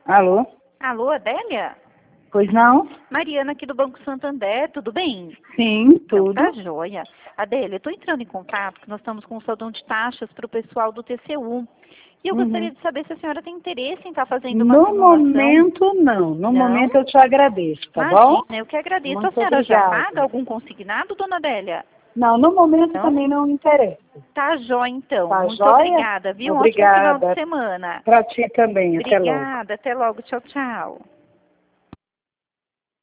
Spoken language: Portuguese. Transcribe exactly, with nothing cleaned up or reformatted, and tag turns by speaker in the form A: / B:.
A: Alô?
B: Alô, Adélia?
A: Pois não?
B: Mariana aqui do Banco Santander, tudo bem?
A: Sim,
B: Então,
A: tudo.
B: tá joia. Adélia, eu estou entrando em contato porque nós estamos com um saldão de taxas para o pessoal do T C U. E eu
A: Uhum.
B: gostaria de saber se a senhora tem interesse em estar fazendo uma
A: No
B: simulação.
A: momento, não. No
B: Não?
A: momento eu te agradeço, tá bom?
B: Imagina, eu que agradeço.
A: Muito
B: A senhora já
A: obrigada.
B: paga algum consignado, dona Adélia?
A: Não, no momento
B: Não?
A: também não interessa.
B: Tá jóia, então.
A: Tá
B: Muito
A: joia?
B: obrigada, viu? Um ótimo final de
A: Obrigada.
B: semana.
A: Pra ti também. Até logo.
B: Obrigada, até logo. Tchau, tchau.